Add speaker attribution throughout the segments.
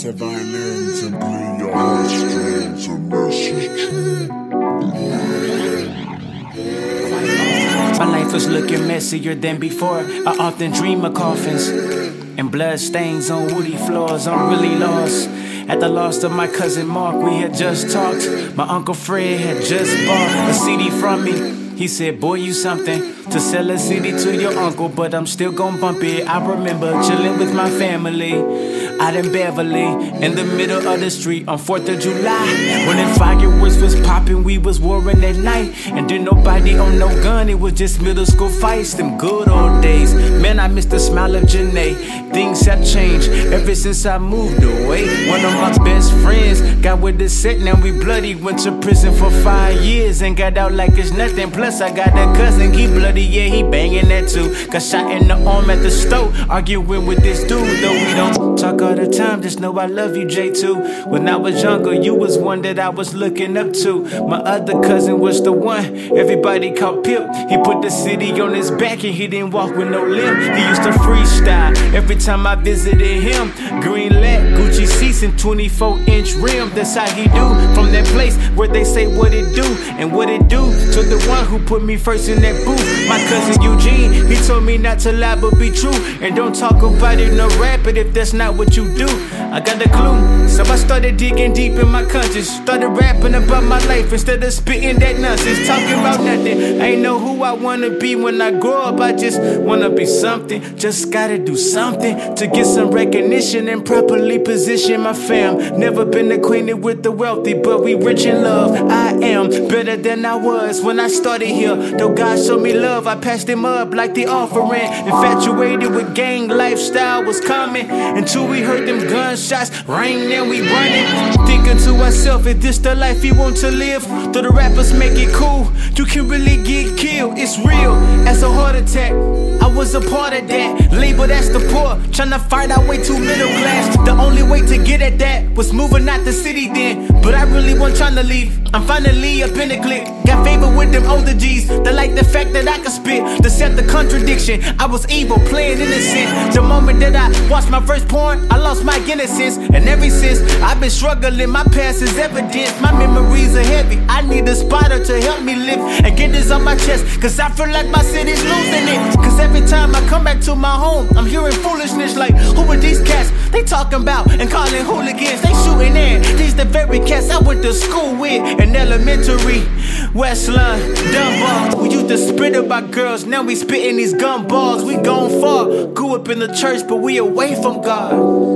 Speaker 1: Some violins and play your heartstrings. A message true.
Speaker 2: My life was looking messier than before. I often dream of coffins and blood stains on woody floors. I'm really lost. At the loss of my cousin Mark, we had just talked. My Uncle Fred had just bought a CD from me. He said, boy, you something to sell a CD to your uncle, but I'm still gon' bump it. I remember chillin' with my family out in Beverly, in the middle of the street on 4th of July. When the fireworks was poppin', we was warring at night. And then nobody on no gun, it was just middle school fights. Them good old days, man, I miss the smile of Janae. Things have changed ever since I moved away. One of my best friends got with the set, now we bloody. Went to prison for 5 years and got out like it's nothing. Plus I got a cousin, he bloody, yeah, he banging that too. Got shot in the arm at the stove, arguing with this dude. Though we don't talk all the time, just know I love you, J2. When I was younger, you was one that I was looking up to. My other cousin was the one everybody called Pip. He put the city on his back and he didn't walk with no limp. He used to freestyle every time I visited him. Green lat, Gucci seats and 24-inch rim. That's how he do, from that place where they say what it do and what it do to the one who put me first in that booth. My cousin Eugene, he told me not to lie but be true, and don't talk about it, no rap it if that's not what you do. I got the clue, so I started digging deep in my conscience. Started rapping about my life instead of spitting that nonsense. Talking about nothing, I ain't know who I wanna be when I grow up. I just wanna be something, just gotta do something to get some recognition and properly position my fam. Never been acquainted with the wealthy, but we rich in love. I am better than I was when I started here. Though God showed me love, I passed him up like the offering. Infatuated with gang lifestyle was coming until we heard them gunshots ring and we running. Thinking to ourselves, is this the life you want to live? Though the rappers make it cool, you can really get killed. It's real as a heart attack. I was a part of that, labeled as the poor, tryna fight our way to middle class. The only way to get at that was moving out the city then, but I really wasn't tryna leave. I'm finally up in the clique, got favor with them older G's. They like the fact that I can spit, to set the contradiction. I was evil, playing innocent. The moment that I watched my first porn, I lost my innocence. And ever since, I've been struggling, my past is evidence. My memories are heavy, I need a spotter to help me live and get this on my chest, cause I feel like my city's losing it. Cause every time I come back to my home, I'm hearing foolishness like, who are these cats they talking about and calling hooligans? They shooting in, these the very cats I went to school with in elementary. Westland, Dunbar, we used to spit about girls, now we spitting these gun balls. We gone far, grew up in the church, but we away from God.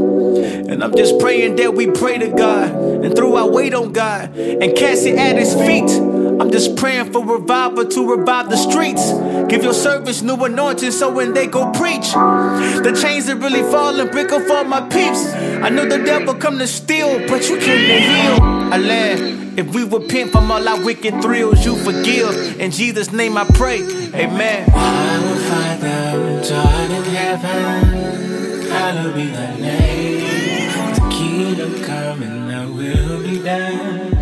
Speaker 2: And I'm just praying that we pray to God and throw our weight on God and cast it at his feet. I'm just praying for revival to revive the streets. Give your service new anointing so when they go preach, the chains that really fall and break off all my peeps. I know the devil come to steal, but you came to heal. I laugh. If we repent from all our wicked thrills, you forgive. In Jesus' name I pray, amen.
Speaker 3: Our Father, which art in heaven, hallowed be thy name. The kingdom come and thy will be done.